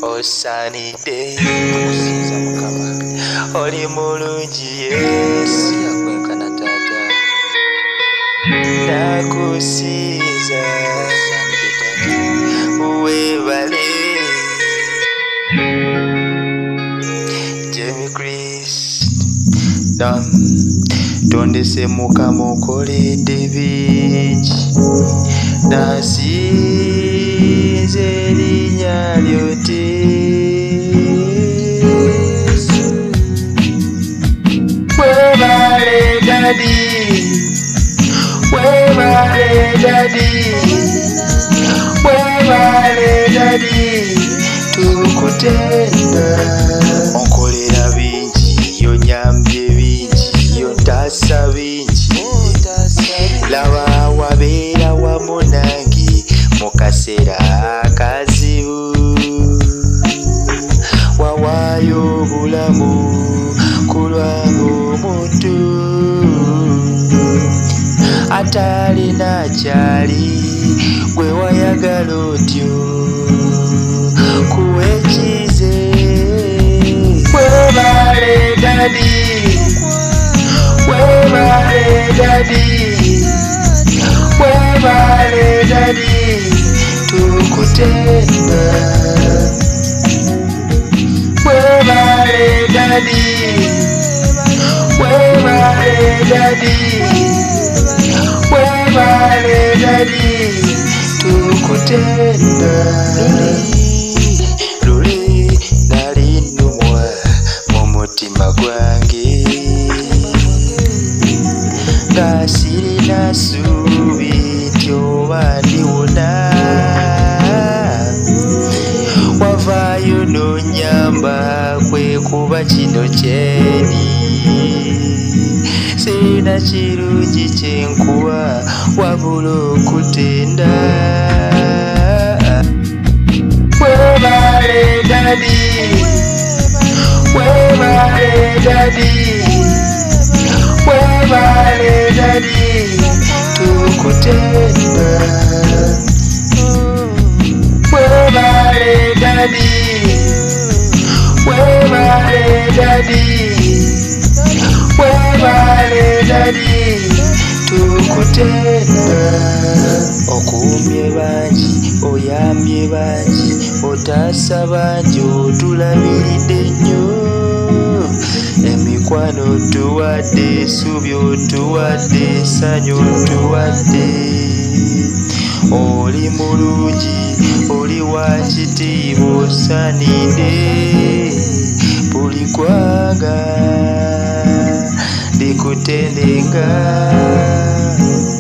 osaanidde okusinza Mukama. Oli mulungi Yesu, yakwenkana taata. nakusinza Osaanidde taata. weebale. Jamie Chris tondese Mukama okoledde bingi, nasinze erinnya lyo Yesu. Weebale dadi, weebale dadi, weebale dadi, tukutenda. Onkolera bingi, yonyambye bingi, yontasa bingi, laba wabeera wamu nange mu kaseera akazibu. Wawaayo obulamu ku lw'omuntu atalina kyali, gwe wayagala otyo kuwa ekize. Weebale dadi, weebale dadi, weebale dadi, tukutenda. Weebale dadi, weebale dadi, weebale dadi, tukutenda. Luli nali nnumwa mu mutima gwange, nga sirina ssuubi nti oba ndiwona. Wavaayo n'onnyamba, kwekuba kino kyeni, sirina kirungi kyenkuwa wabula okutenda. Weebale dadi, weebale dadi, weebale dadi, tukutenda. Weebale dadi, weebale dadi, weebale dadi, tukutenda. Okuumye bangi, oyambye bangi, otaasa bangi, otulabiridde nnyo. Emikwano otuwadde, essuubi otuwadde, essanyu otuwadde. Oli mulungi, oli wa kitiibwa, osaanidde. Buli ggwanga likutendenga.